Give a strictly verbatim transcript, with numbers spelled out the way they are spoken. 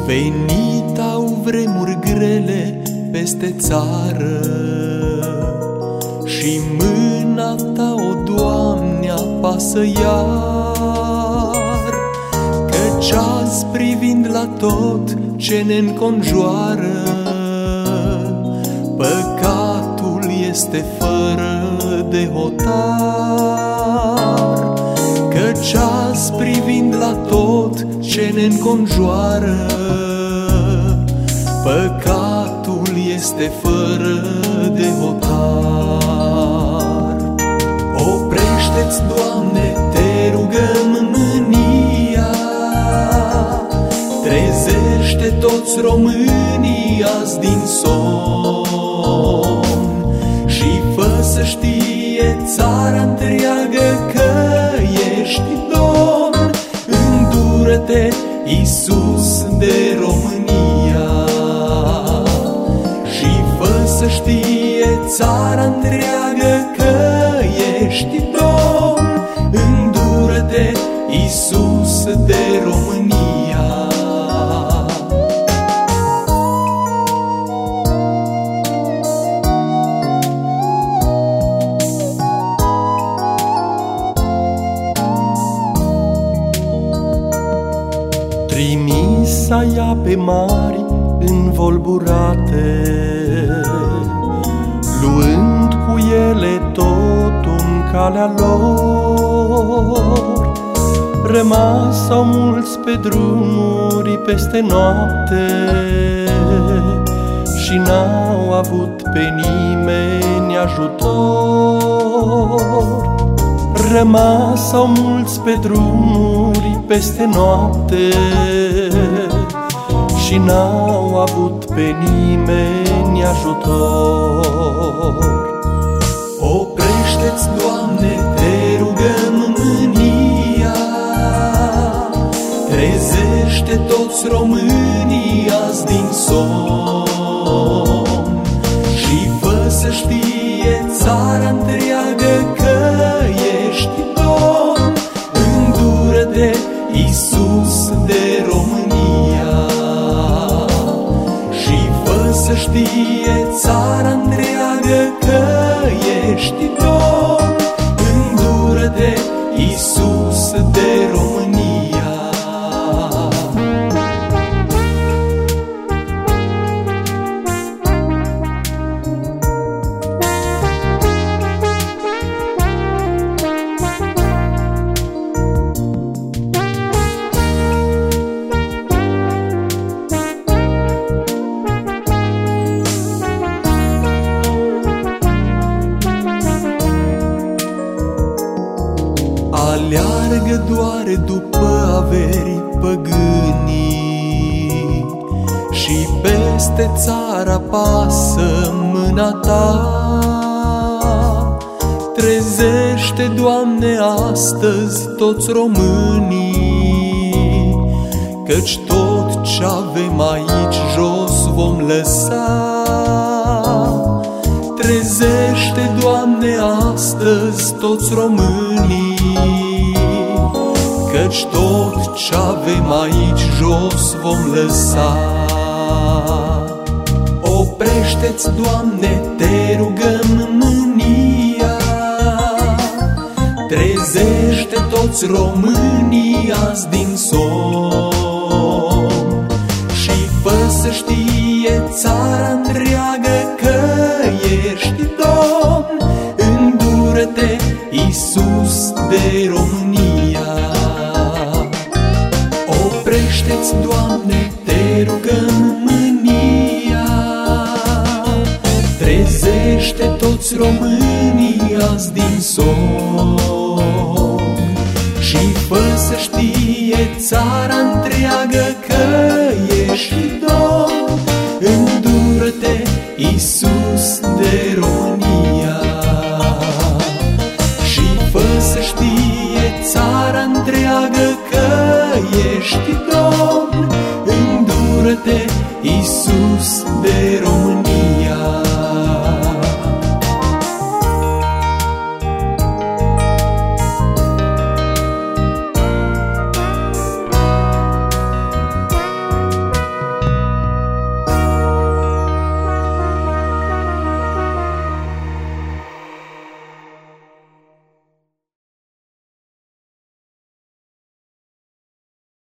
Venit au vremuri grele peste țară și mâna ta, o Doamne, apasă iar, căci azi, privind la tot ce ne înconjoară, păcatul este fără de hotar. Căci azi, privind la tot ce ne înconjoară, păcatul este fără de hotar. Oprește-ți, Doamne, te rugăm, mânia, trezește toți românii azi din somn și fă să știe țara întreagă că ești Domn. Îndură-te, Iisus, de România și fă să știe țara întreagă că ești Domn. Îndură-te, Iisus, de România. Trimisa ea pe mari învolburate, luând cu ele totul în calea lor. Rămasau mulți pe drumuri peste noapte și n-au avut pe nimeni ajutor. Rămasau mulți pe drumuri peste noapte și n-au avut pe nimeni ajutor. Oprește-ți, Doamne, te rugăm, mânia, trezește toți românii azi din somn și fă să știe țara întreagă că ești Domn. Îndură-te, Iisus, de România și fă să știe țara întreagă că ești Domn. Îndură-te, Iisus, de România. Aleargă doar după averi păgânii și peste țara pasă mâna ta. Trezește, Doamne, astăzi toți românii, căci tot ce avem aici jos vom lăsa. Trezește, Doamne, astăzi toți românii, căci tot ce avem aici jos vom lăsa. Oprește-ți, Doamne, te rugăm, mânia, trezește toți românii azi din somn și fă să știe țara întreagă că ești Domn. Îndură-te, Iisus, de România. Oprește-ți, Doamne, te rugăm, mânia, trezește toți românii azi din somn și fă să știe țara întreagă că ești Domn. Îndură-te, Iisus, de România și fă să știe țara întreagă că ești Domn. Îndură-te, Iisus, de România.